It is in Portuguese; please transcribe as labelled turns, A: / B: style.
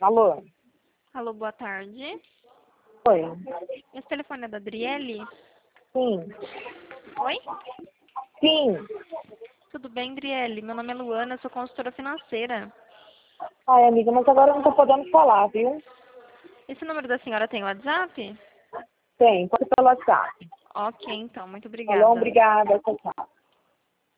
A: Alô?
B: Alô, boa tarde.
A: Oi?
B: Esse telefone é da Adriele?
A: Sim.
B: Oi?
A: Sim.
B: Tudo bem, Adriele? Meu nome é Luana, sou consultora financeira.
A: Ai, amiga, mas agora eu não tô podendo falar, viu?
B: Esse número da senhora tem WhatsApp?
A: Tem, pode ser pelo WhatsApp.
B: Ok, então, muito
A: Tá bom?
B: obrigada.
A: Obrigada, tchau, tchau.